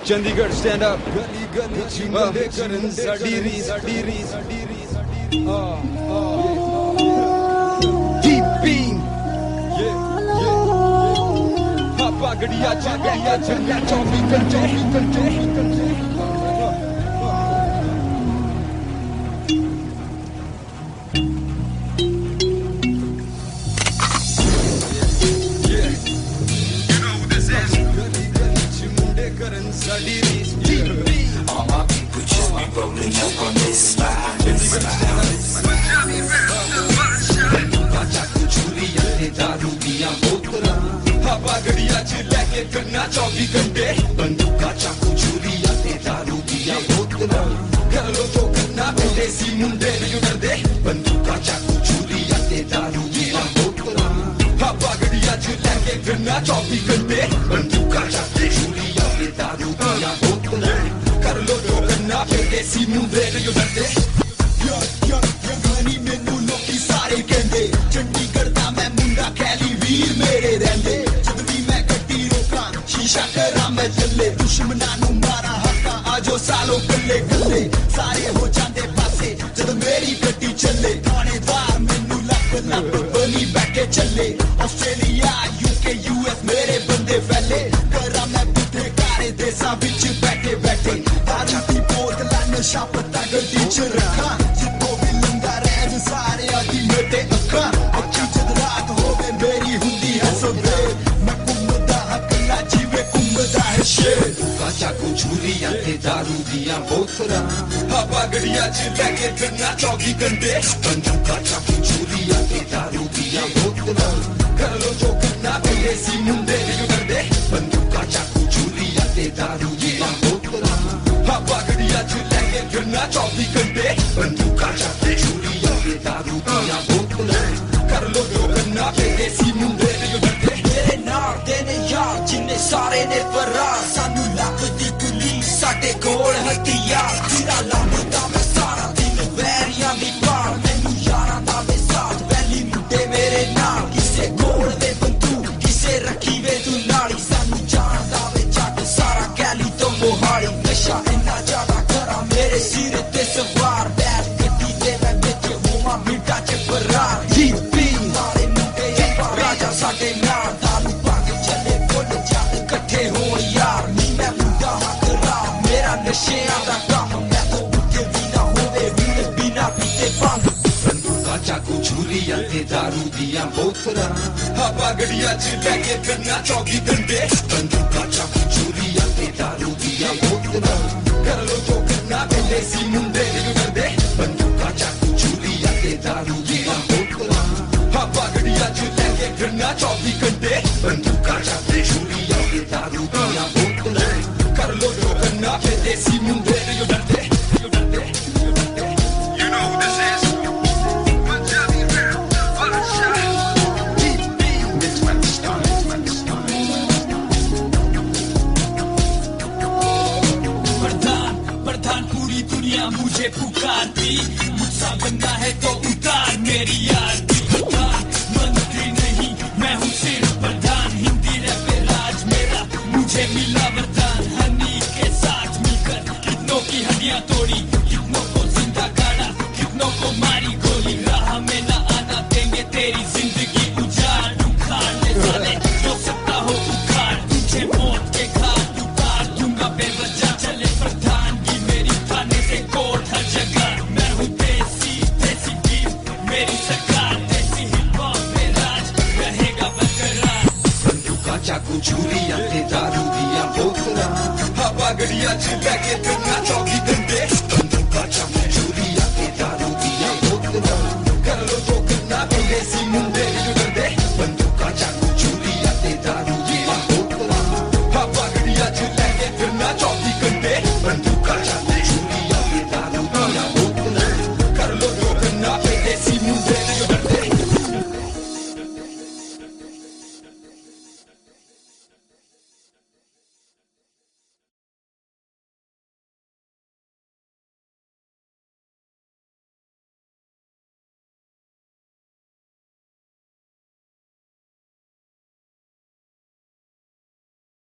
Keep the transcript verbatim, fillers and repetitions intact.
Chandigarh stand up ਗਲੀ ਗਲੀ ਚ ਮੁੰਡੇ ਕਰਨ ਸਾਡੀ ਰੀ ਸਾਡੀ ਰੀ ਸਾਡੀ ਰੀ ਆ ਆ ਡੀਪੀ ਯੇ ਯੇ ਹਾਪਾ ਗੜੀਆ ਚ ਗੜੀਆ ਚ ਚੌਵੀ ਘੰਟੇ ਘੰਟੇ All my people just be rolling up on this slide, this slide. Chaku churiyan te daru diyan botlan, hava gadiya ch leke karna चौबीस घंटे. Banduka chaku churiyan te daru diyan botlan, kar lo jo karna bole si munde nahi darde. Banduka chaku churiyan te daru diyan botlan, hava gadiya ch leke karna चौबीस घंटे. Banduka chaku churiyan te daru diyan botlan, kar lo jo karna bole si munde nahi darde. Young young young money menu loki sare kende, Chandigarh दा मैं मुंडा खैली वीर मेरे रहंदे. जद भी मैं गड्डी रोकां शीशा करा मैं चले, दुश्मनां नू मारा हक्कां आजो सालो गल्ले गल्ले. सारे हो जांदे पासे जद मेरी गड्डी चले, थानेदार मैनू लप लप बनी बैठे चले. ऑस्ट्रेलिया यूके यूएस मेरे बंदे फैले, करा मैं बुद्धे कारे देसां विच बैठे बैठे. दारू दी बोतलां नशा पत्ता गड्डी च रखां, जिद्धों भी लंघा रैज सारे आदी मेरे अखां. अखी जद रात होवे मेरी हुंदी है सवेर, मैं घुमदा हां कल्ला जिवें घुमदा है शेर. बंदूका चाकू छुरियां ते दारू दियां बोतलां, हवा गड़िया च लैके फिरना चौबीस घंटे. बंदूका चाकू छुरियां ते दारू दियां बोतलां, कर लो जो करना बंदे सी मुंडे नहीं डरदे. बंदूका चाकू छुरियां ते दारू दियां बोतलां, हवा गड़िया च लैके फिरना चौबीस घंटे. बंदूका चाकू छुरियां ते दारू दियां बोतलां, कर लो जो करना बंदे सी मुंडे नहीं डरदे. मेरे नाल दे ने यार जिन्ने सारे ने फरार, सानू लगदी पुलिस साडे कोल हथियार. तेरा लंबदा मैं सारा दिन वैरियां दी पार, मैनू यारां दा वे साथ वैली मुंडे मेरे नाल. किसे कोल वे बंदूक किसे रखी वे तू नाली, सानू जानदा वे जट सारा गैली तो मोहाली. नशा इन्ना ज्यादा करा मेरे सिर ते सवार, बैठ गड्डी ते मैं बिच होवां मिंटां च फरार. डीपी सारे मुंडे राजा साडे नाल, दारू पा के चले फुल जट इकट्ठे होण यार. नी मैं मुंडा हां खराब मेरा नशेआं दा कम्म, मैं तो उठे भी ना होवे हुण बिना पीते भंग. बंदूका चाकू छुरियां ते दारू दियां बोतलां, हवा गड़िया च लैके फिरना चौबीस घंटे. बंदूका चाकू छुरियां ते दारू दियां बोतलां, कर लो जो करना बंदे सी मुंडे नहीं डरदे. बंदूका चाकू छुरियां ते दारू दियां बोतलां, हवा गड़िया च लैके फिरना चौबीस घंटे. बंदूका चाकू छुरियां ते दारू दियां बोतलां, कर लो जो करना बंदे सी मुंडे नहीं डरदे. You know who this is? Punjabi rap, Badshaah. Deep it's when we start, when we start. प्रधान प्रधान पूरी दुनिया मुझे पुकारती, मुझसा बनना है तो उतार मेरी आरती. प्रधान मंत्री नहीं मैं हूँ सिर्फ प्रधान, हिंदी रैप पे राज मेरा मुझे मिला वरदान. हनी के साथ मिलकर कितनों की हड्डियां तोड़ी, कितनों को जिंदा गाड़ा, कितनों को मारी गोली. राह में न आना देंगे तेरी जिंदगी उजाड़, उखाड़ ले साले जो सकता हो उखाड़. तुझे मौत के घाट उतार दूंगा बेवजह, चले प्रधान की मेरी थाने से कोर्ट हर जगह. मैं हूँ देसी देसी गीत मेरी सरकार, देसी हिप हॉप में राज रहेगा बरकरार. बंदूका चाकू छुरियां ते दारू दियां बोतलां, हवा गड़िया च लैके फिरना चौबीस